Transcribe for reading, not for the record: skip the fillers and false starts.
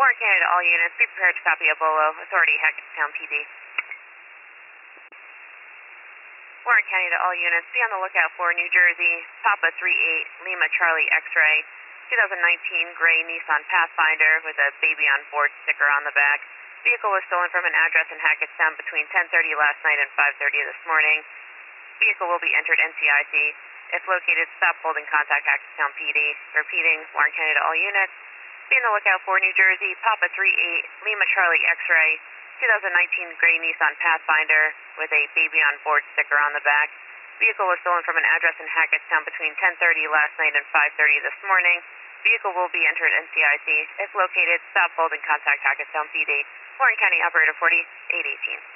Warren County to all units, be prepared to copy a bolo. Authority, Hackettstown PD. Warren County to all units, be on the lookout for New Jersey, Papa 38, Lima Charlie X-ray, 2019 gray Nissan Pathfinder with a baby on board sticker on the back. Vehicle was stolen from an address in Hackettstown between 10:30 last night and 5:30 this morning. Vehicle will be entered NCIC. If located, stop holding contact Hackettstown PD. Repeating, Warren County to all units, be on the lookout for New Jersey, Papa 38, Lima Charlie X-ray, 2019 gray Nissan Pathfinder with a baby on board sticker on the back. Vehicle was stolen from an address in Hackettstown between 10:30 last night and 5:30 this morning. Vehicle will be entered NCIC. If located, stop holding contact Hackettstown PD. Warren County Operator 40, 818.